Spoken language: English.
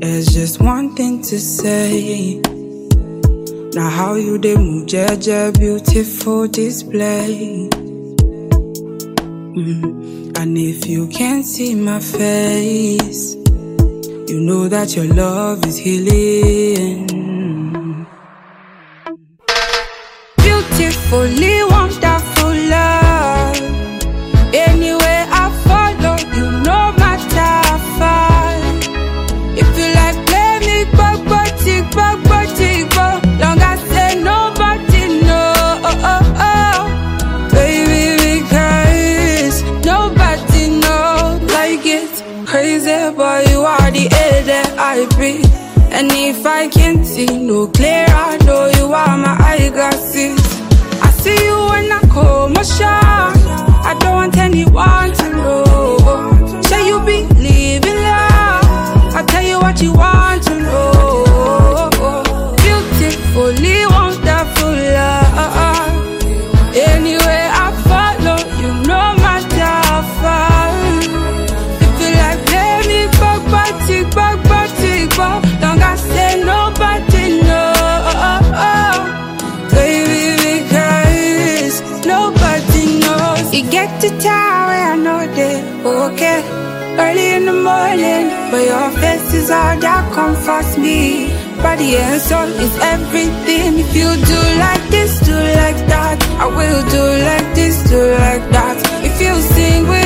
There's just one thing to say. Now how you dey move, jeje, beautiful display. And if you can't see my face, you know that your love is healing. Beautifully wonderful love. Anywhere I follow, you no matter how far. If you like play me, back, long as say nobody know. Baby, because nobody knows like it. Crazy, but you are the air that I breathe. And if I can't see no clear, I know you are my eyeglasses. I see you when I come a shot. I don't want anyone to know. Say you believe in love, I'll tell you what you want to know. Beautifully wonderful love. Anywhere I follow, you no matter how far. If you like play me back, don't I say nobody know. Baby, because nobody knows. You get to town where I know they okay early in the morning, but your face is all that comforts me. Body and soul is everything. If you do like this, do like that, I will do like this, do like that. If you sing with